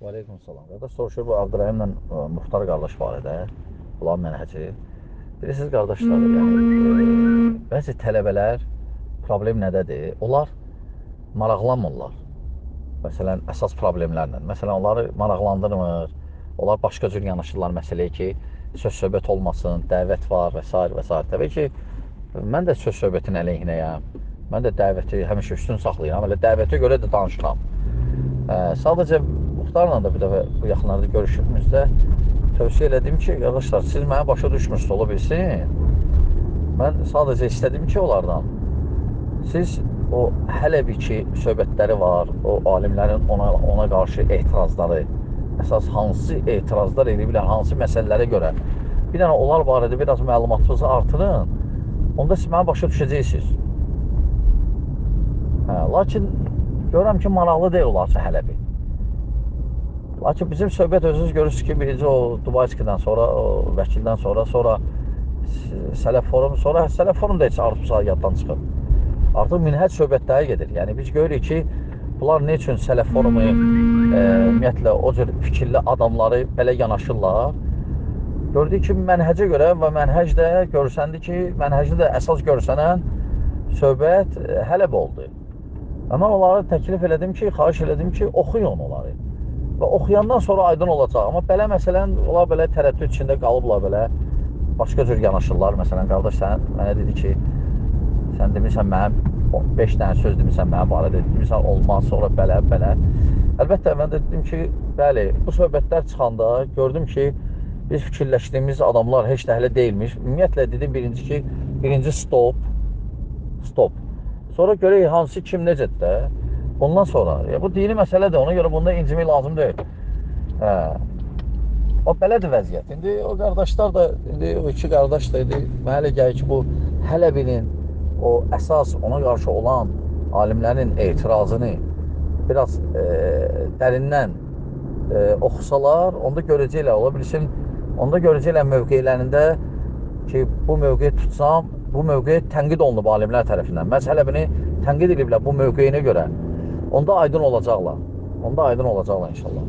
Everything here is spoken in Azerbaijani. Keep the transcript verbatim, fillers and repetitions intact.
Və aleykum salam. Qardaş soruşur bu Abdurrahimlə ə, Muxtar qardaş var idi. Bunlar mənhəci. Bilirsiniz qardaşlar, yəni e, bəzi tələbələr problem nədədir? Onlar maraqlanmırlar. Məsələn, əsas problemlərlə. Məsələn, onları maraqlandırmır. Onlar başqa cür yanaşırlar məsələyə ki, söz-söhbət olmasın, dəvət var və s. və s. Təbii ki, mən də söz-söhbətin əleyhinəyəm. Mən də dəvəti həmişə üstün saxlayıram. Elə dəvətə görə də danışıram. Ə, sadəcə Muxtarla da bir dəfə bu yaxınlarda görüşümüzdə tövsiyə elədim ki, qardaşlar, siz mənə başa düşmürsünüz, ola bilsin. Mən sadəcə istədim ki, onlardan siz o hələ bir ki söhbətləri var, o alimlərin ona, ona qarşı etirazları, əsas hansı etirazlar ediblər, hansı məsələlərə görə bir dənə onlar barədə biraz məlumatınızı artırın, onda siz mənə başa düşəcəksiniz. Hə, lakin görürəm ki, maraqlı deyil olar ki, hələ bir. Lakin bizim söhbət özünüz görürsünüz ki, birinci o Dubayskidən sonra, o vəkildən sonra, sonra Sələf Forum, sonra Sələf Forum da heç artıq yaddan çıxıb. Artıq minhəc söhbətləri gedir. Yəni biz görürük ki, bunlar ne üçün Sələf Forumu, e, ümumiyyətlə o cür fikirli adamları belə yanaşırlar. Gördük ki, mənhəcə görə və mənhəc də görsəndi ki, mənhəcdə də əsas görsənən söhbət e, hələb oldu. Və mən onları təklif elədim ki, xahiş elədim ki, oxuyun onları. Və oxuyandan sonra aydın olacaq. Amma belə məsələn, onlar belə tərəddüd içində qalıblar belə, başqa cür yanaşırlar. Məsələn, qardaş sən mənə dedi ki, sən demirsən mənim beş dənə söz demirsən mənim barədə, demirsən olmaz, sonra belə, belə. Əlbəttə, mən də dedim ki, bəli, bu söhbətlər çıxanda gördüm ki, biz fikirləşdiyimiz adamlar heç də hələ deyilmiş. Ümumiyyətlə, dedim birinci ki, birinci stop, stop. Sonra görək hansı kim necədir də. Ondan sonra, ya bu dini məsələdir, ona görə bunda incimək lazım deyil. Hə. O belədir vəziyyət. İndi o qardaşlar da, indi o iki qardaş da idi. Mənə elə gəlir ki, bu Hələbinin o əsas ona qarşı olan alimlərin etirazını biraz e, dərindən e, oxusalar, onda görəcəklər, ola bilsin, onda görəcəklər mövqelərində ki, bu mövqeyi tutsam, bu mövqeyi tənqid olunub alimlər tərəfindən. Məhz Hələbini tənqid ediblər bu mövqeyinə görə. Onda aydın olacaqlar. Onda aydın olacaqlar inşallah.